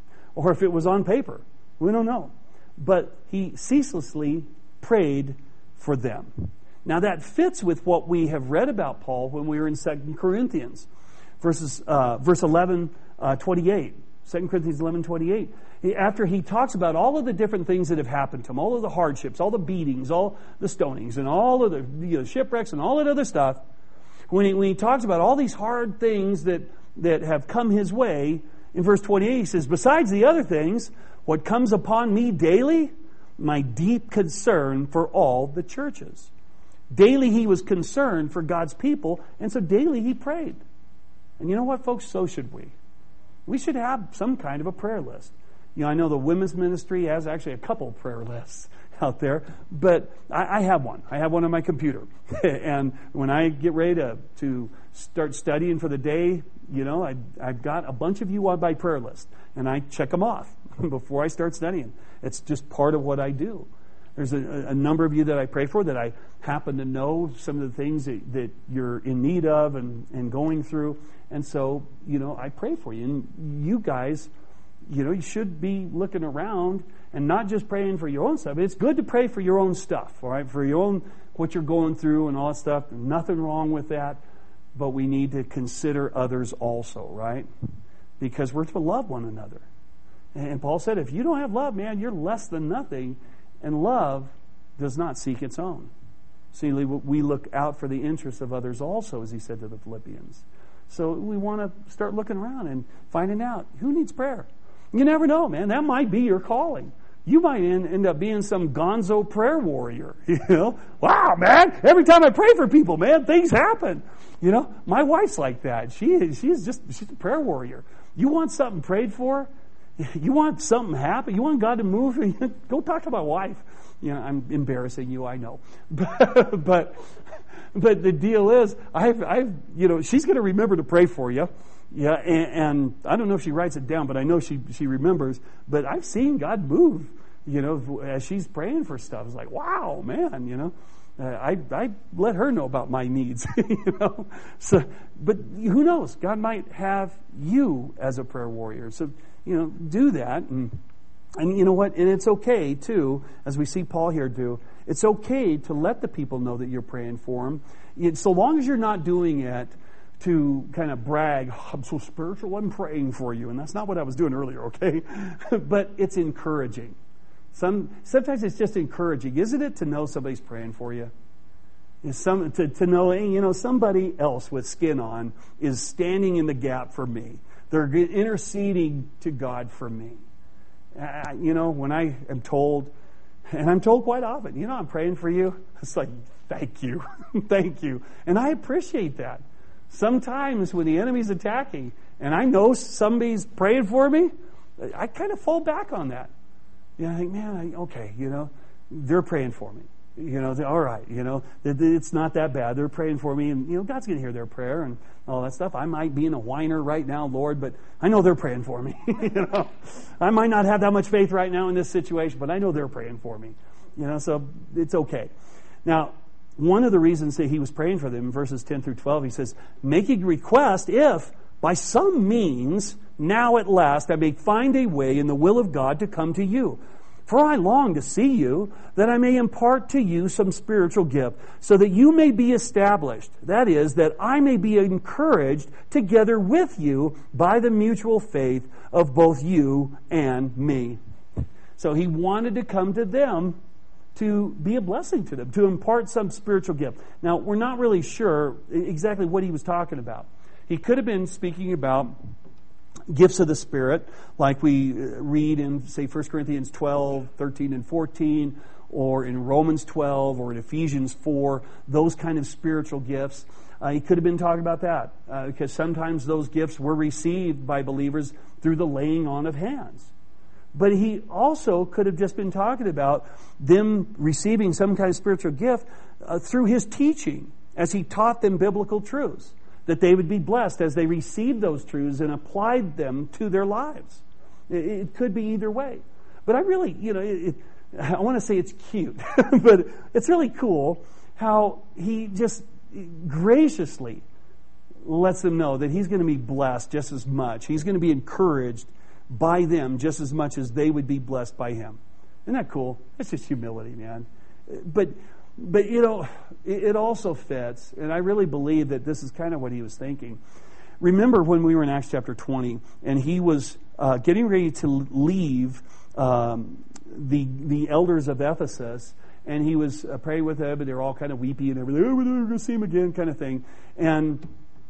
or if it was on paper. We don't know. But he ceaselessly prayed for them. Now that fits with what we have read about Paul when we were in Second Corinthians, verses, uh, verse eleven, uh, twenty-eight. Second Corinthians eleven, twenty-eight. He, after he talks about all of the different things that have happened to him, all of the hardships, all the beatings, all the stonings, and all of the you know, shipwrecks and all that other stuff, when he, when he talks about all these hard things that, that have come his way, in verse twenty-eight he says, "Besides the other things, what comes upon me daily, my deep concern for all the churches." Daily he was concerned for God's people, and so daily he prayed. And you know what, folks? So should we. We should have some kind of a prayer list. You know, I know the women's ministry has actually a couple prayer lists out there, but I, I have one. I have one on my computer. And when I get ready to, to start studying for the day, you know, I, I've got a bunch of you on my prayer list, and I check them off before I start studying. It's just part of what I do. There's a, a number of you that I pray for that I happen to know some of the things that, that you're in need of and, and going through. And so, you know, I pray for you. And you guys, you know, you should be looking around and not just praying for your own stuff. It's good to pray for your own stuff, all right, for your own, what you're going through and all that stuff. There's nothing wrong with that. But we need to consider others also, right? Because we're to love one another. And Paul said, if you don't have love, man, you're less than nothing. And love does not seek its own. See, we look out for the interests of others also, as he said to the Philippians. So we want to start looking around and finding out who needs prayer. You never know, man. That might be your calling. You might end up being some gonzo prayer warrior. You know, wow, man. Every time I pray for people, man, things happen. You know, my wife's like that. She is, she's just she's a prayer warrior. You want something prayed for? You want something to happen? You want God to move? Go talk to my wife. You know, I'm embarrassing you, I know. But but, but the deal is, I've, I've, you know, she's going to remember to pray for you. Yeah, and, and I don't know if she writes it down, but I know she, she remembers. But I've seen God move, you know, as she's praying for stuff. It's like, wow, man, you know. Uh, I I let her know about my needs, you know. So, but who knows? God might have you as a prayer warrior. So, you know, do that, and and you know what? And it's okay too, as we see Paul here do. It's okay to let the people know that you're praying for them, it, so long as you're not doing it to kind of brag. Oh, I'm so spiritual. I'm praying for you, and that's not what I was doing earlier. Okay, but it's encouraging. Some, sometimes it's just encouraging, isn't it, to know somebody's praying for you? Some, to, to know, you know, somebody else with skin on is standing in the gap for me. They're interceding to God for me. Uh, you know, when I am told, and I'm told quite often, you know, I'm praying for you. It's like, thank you, thank you. And I appreciate that. Sometimes when the enemy's attacking, and I know somebody's praying for me, I kind of fall back on that. Yeah, I think, man, I, okay, you know, they're praying for me. You know, all right, you know, it's not that bad. They're praying for me, and, you know, God's going to hear their prayer and all that stuff. I might be in a whiner right now, Lord, but I know they're praying for me. You know, I might not have that much faith right now in this situation, but I know they're praying for me. You know, so it's okay. Now, one of the reasons that he was praying for them in verses ten through twelve, he says, making request if by some means now at last I may find a way in the will of God to come to you. For I long to see you, that I may impart to you some spiritual gift, so that you may be established. That is, that I may be encouraged together with you by the mutual faith of both you and me. So he wanted to come to them to be a blessing to them, to impart some spiritual gift. Now, we're not really sure exactly what he was talking about. He could have been speaking about gifts of the Spirit, like we read in, say, First Corinthians twelve, thirteen, and fourteen, or in Romans twelve, or in Ephesians four, those kind of spiritual gifts. Uh, he could have been talking about that, uh, because sometimes those gifts were received by believers through the laying on of hands. But he also could have just been talking about them receiving some kind of spiritual gift uh, through his teaching, as he taught them biblical truths, that they would be blessed as they received those truths and applied them to their lives. It, it could be either way. But I really, you know, it, it, I want to say it's cute, but it's really cool how he just graciously lets them know that he's going to be blessed just as much. He's going to be encouraged by them just as much as they would be blessed by him. Isn't that cool? It's just humility, man. But But, you know, it also fits, and I really believe that this is kind of what he was thinking. Remember when we were in Acts chapter twenty, and he was uh, getting ready to leave um, the the elders of Ephesus, and he was uh, praying with them, and they were all kind of weepy and everything. Oh, we're going to see him again, kind of thing. And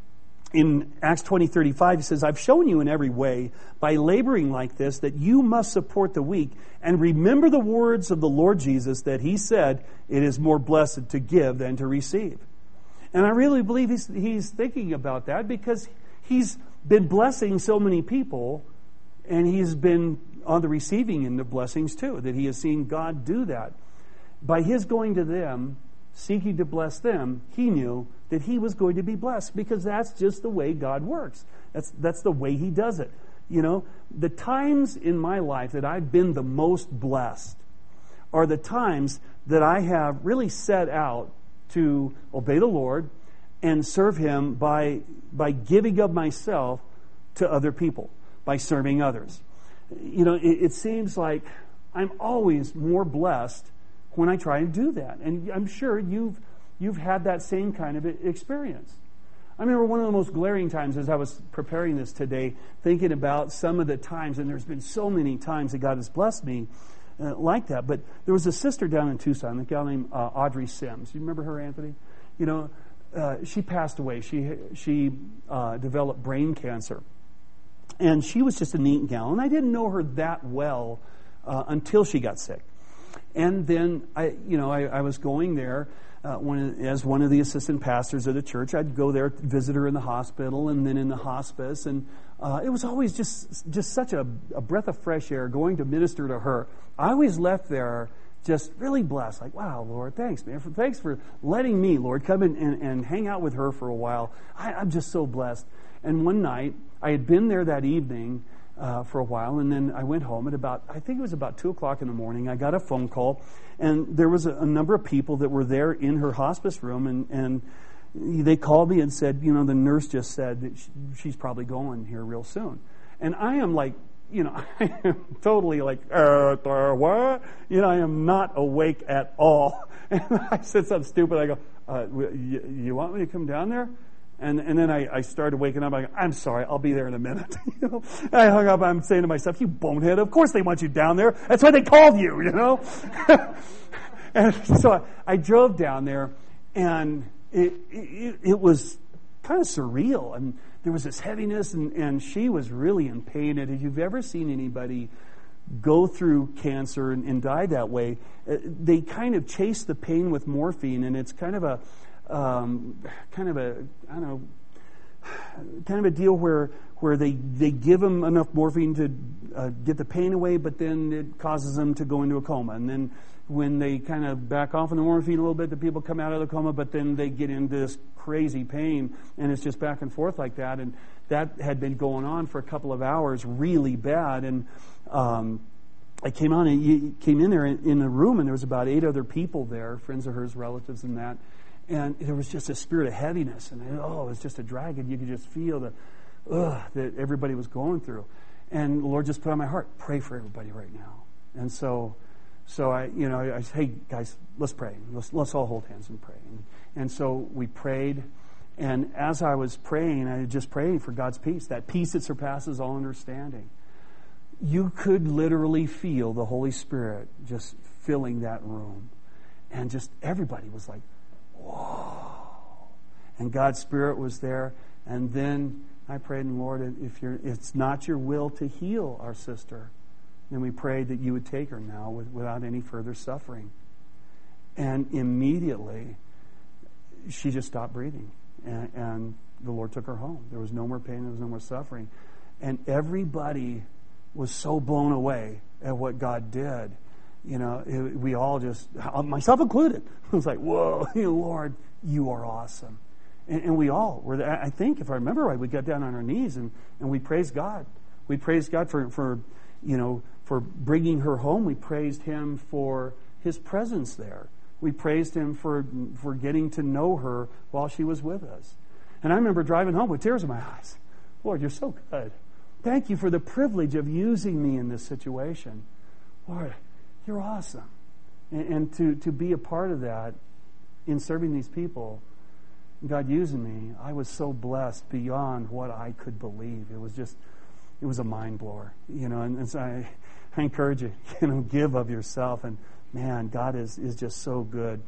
in Acts twenty thirty-five, he says, I've shown you in every way, by laboring like this, that you must support the weak, and remember the words of the Lord Jesus, that he said, it is more blessed to give than to receive. And I really believe he's, he's thinking about that, because he's been blessing so many people, and he's been on the receiving end of blessings too, that he has seen God do that. By his going to them, seeking to bless them, he knew that he was going to be blessed, because that's just the way God works. That's that's the way he does it. You know, the times in my life that I've been the most blessed are the times that I have really set out to obey the Lord and serve him by by giving of myself to other people, by serving others. You know, it, it seems like I'm always more blessed when I try and do that. And I'm sure you've you've had that same kind of experience. I remember one of the most glaring times as I was preparing this today, thinking about some of the times, and there's been so many times that God has blessed me uh, like that. But there was a sister down in Tucson, a gal named uh, Audrey Sims. You remember her, Anthony? You know, uh, she passed away. She she uh, developed brain cancer. And she was just a neat gal. And I didn't know her that well uh, until she got sick. And then I, you know, I, I was going there uh, when, as one of the assistant pastors of the church. I'd go there, visit her in the hospital, and then in the hospice, and uh, it was always just just such a, a breath of fresh air going to minister to her. I always left there just really blessed, like, wow, Lord, thanks, man. For, thanks for letting me, Lord, come in and, and hang out with her for a while. I, I'm just so blessed. And one night, I had been there that evening uh, for a while, and then I went home at about, I think it was about two o'clock in the morning. I got a phone call, and there was a, a number of people that were there in her hospice room, and, and they called me and said, you know, the nurse just said that she, she's probably going here real soon. And I am like, you know, I am totally like, uh, uh, what? You know, I am not awake at all. And I said something stupid. I go, uh, you, you want me to come down there? And and then I, I started waking up. I go, I'm sorry, I'll be there in a minute. you know, and I hung up. I'm saying to myself, you bonehead, of course they want you down there. That's why they called you, you know. And so I, I drove down there, and it, it, it was kind of surreal. And there was this heaviness, and, and she was really in pain. And if you've ever seen anybody go through cancer and, and die that way, uh, they kind of chase the pain with morphine, and it's kind of a, um, kind of a, I don't know, kind of a deal where where they, they give them enough morphine to uh, get the pain away, but then it causes them to go into a coma. And then when they kind of back off on the morphine a little bit, the people come out of the coma, but then they get into this crazy pain, and it's just back and forth like that. And that had been going on for a couple of hours, really bad. And um, I came on and came in there in the room, and there was about eight other people there, friends of hers, relatives, and that. And there was just a spirit of heaviness, and oh, it was just a drag, and you could just feel the ugh that everybody was going through. And the Lord just put on my heart, pray for everybody right now. And so. So I, you know, I said, hey guys, let's pray. Let's let's all hold hands and pray. And, and so we prayed, and as I was praying, I just prayed for God's peace, that peace that surpasses all understanding. You could literally feel the Holy Spirit just filling that room, and just everybody was like, whoa! And God's Spirit was there. And then I prayed, and Lord, if you're, it's not your will to heal our sister, and we prayed that you would take her now with, without any further suffering. And immediately, she just stopped breathing. And, and the Lord took her home. There was no more pain. There was no more suffering. And everybody was so blown away at what God did. You know, it, we all just, myself included, was like, whoa, Lord, you are awesome. And, and we all were there. I think, if I remember right, we got down on our knees and, and we praised God. We praised God for, for you know, for bringing her home. We praised Him for His presence there. We praised Him for for getting to know her while she was with us. And I remember driving home with tears in my eyes. Lord, you're so good. Thank you for the privilege of using me in this situation. Lord, you're awesome. And, and to, to be a part of that in serving these people, God using me, I was so blessed beyond what I could believe. It was just, it was a mind blower, you know, and, and so I, I encourage you, you know, give of yourself. And man, God is, is just so good.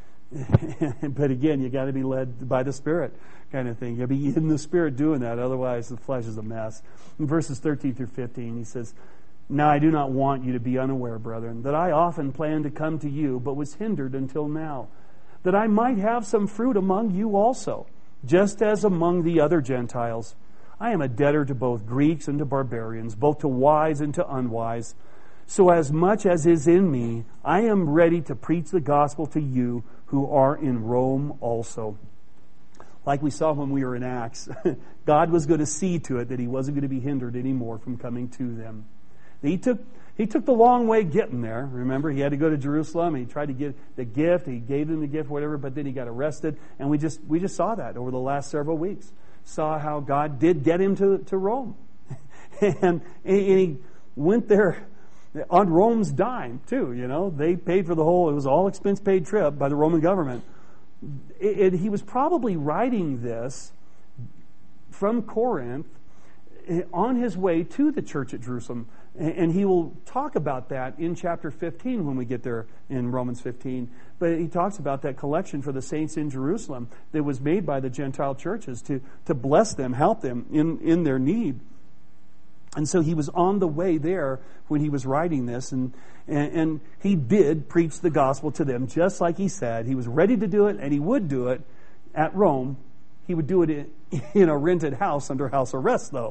But again, you got to be led by the Spirit, kind of thing. You got to be in the Spirit doing that. Otherwise, the flesh is a mess. In verses thirteen through fifteen, he says, "Now I do not want you to be unaware, brethren, that I often planned to come to you, but was hindered until now, that I might have some fruit among you also, just as among the other Gentiles. I am a debtor to both Greeks and to barbarians, both to wise and to unwise. So as much as is in me, I am ready to preach the gospel to you who are in Rome also." Like we saw when we were in Acts, God was going to see to it that He wasn't going to be hindered anymore from coming to them. He took He took the long way getting there. Remember, He had to go to Jerusalem. He tried to get the gift. He gave them the gift, whatever, but then He got arrested. And we just we just saw that over the last several weeks. Saw how God did get Him to, to Rome. and, and He went there on Rome's dime, too, you know. They paid for the whole, it was all expense-paid trip by the Roman government. It, it, he was probably writing this from Corinth on his way to the church at Jerusalem. And he will talk about that in chapter fifteen when we get there in Romans fifteen. But he talks about that collection for the saints in Jerusalem that was made by the Gentile churches to, to bless them, help them in, in their need. And so he was on the way there when he was writing this, and, and and he did preach the gospel to them, just like he said. He was ready to do it, and he would do it at Rome. He would do it in, in a rented house under house arrest, though.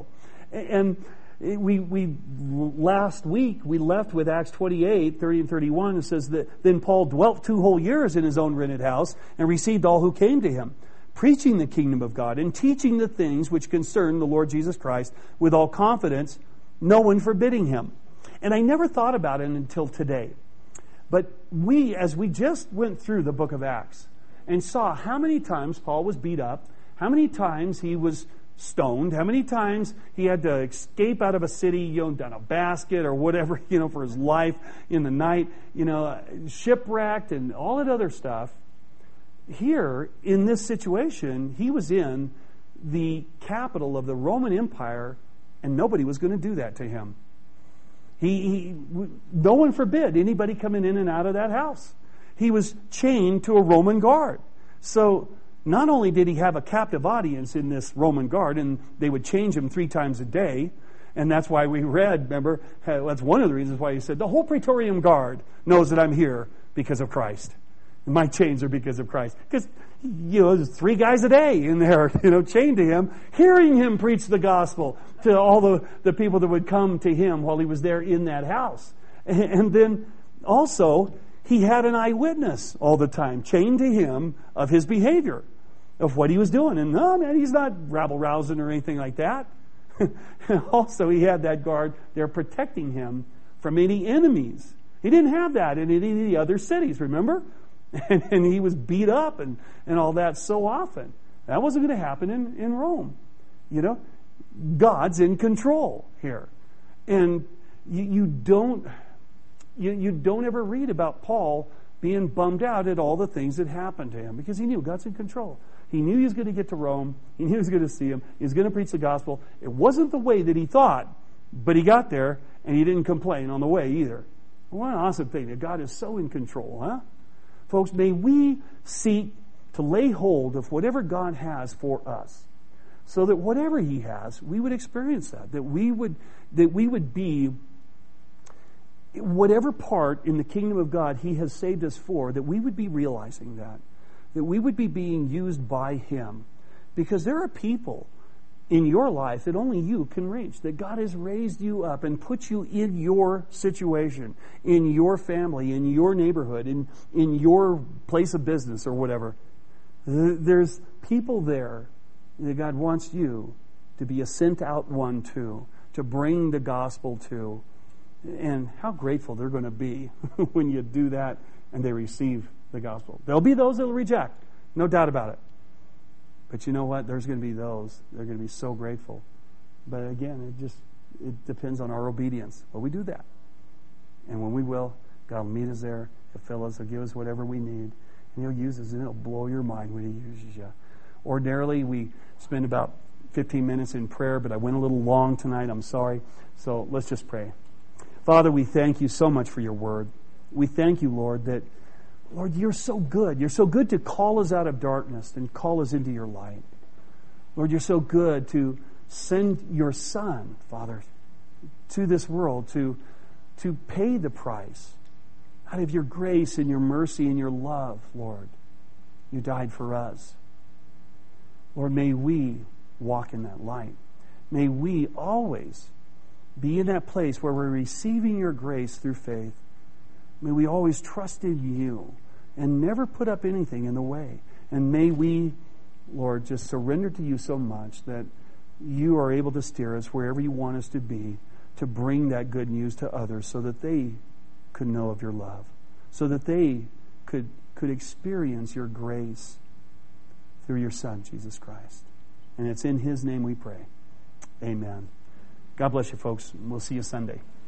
And we we last week we left with Acts twenty-eight, thirty and thirty-one. It says that then Paul dwelt two whole years in his own rented house and received all who came to him, preaching the kingdom of God and teaching the things which concern the Lord Jesus Christ with all confidence, no one forbidding him. And I never thought about it until today. But we, as we just went through the book of Acts and saw how many times Paul was beat up, how many times he was stoned, how many times he had to escape out of a city, you know, down a basket or whatever, you know, for his life in the night, you know, shipwrecked and all that other stuff. Here, in this situation, he was in the capital of the Roman Empire, and nobody was going to do that to him. He, he, no one forbid anybody coming in and out of that house. He was chained to a Roman guard. So not only did he have a captive audience in this Roman guard, and they would change him three times a day, and that's why we read, remember, that's one of the reasons why he said, the whole Praetorian Guard knows that I'm here because of Christ. My chains are because of Christ. Because, you know, there's three guys a day in there, you know, chained to him, hearing him preach the gospel to all the, the people that would come to him while he was there in that house. And, and then also, he had an eyewitness all the time, chained to him of his behavior, of what he was doing. And no, man, he's not rabble-rousing or anything like that. Also, he had that guard there protecting him from any enemies. He didn't have that in any of the other cities, remember? And, and he was beat up and, and all that so often. That wasn't going to happen in, in Rome. You know, God's in control here. And you, you don't you, you don't ever read about Paul being bummed out at all the things that happened to him, because he knew God's in control. He knew he was going to get to Rome. He knew he was going to see him. He was going to preach the gospel. It wasn't the way that he thought, but he got there and he didn't complain on the way either. What an awesome thing that God is so in control, huh? Folks, may we seek to lay hold of whatever God has for us, so that whatever He has, we would experience that. That we would that we would be whatever part in the kingdom of God He has saved us for, that we would be realizing that. That we would be being used by Him. Because there are people in your life that only you can reach. That God has raised you up and put you in your situation, in your family, in your neighborhood, in, in your place of business or whatever. There's people there that God wants you to be a sent out one to, to bring the gospel to. And how grateful they're going to be when you do that and they receive the gospel. There'll be those that will reject, no doubt about it. But you know what? There's going to be those. They're going to be so grateful. But again, it just it depends on our obedience. But we do that. And when we will, God will meet us there. He'll fill us. He'll give us whatever we need. And He'll use us, and it'll blow your mind when He uses you. Ordinarily, we spend about fifteen minutes in prayer, but I went a little long tonight. I'm sorry. So let's just pray. Father, we thank You so much for Your word. We thank You, Lord, that Lord, You're so good. You're so good to call us out of darkness and call us into Your light. Lord, You're so good to send Your Son, Father, to this world to, to pay the price. Out of Your grace and Your mercy and Your love, Lord, You died for us. Lord, may we walk in that light. May we always be in that place where we're receiving Your grace through faith. May we always trust in You and never put up anything in the way. And may we, Lord, just surrender to You so much that You are able to steer us wherever You want us to be, to bring that good news to others so that they could know of Your love, so that they could, could experience Your grace through Your Son, Jesus Christ. And it's in His name we pray. Amen. God bless you, folks. We'll see you Sunday.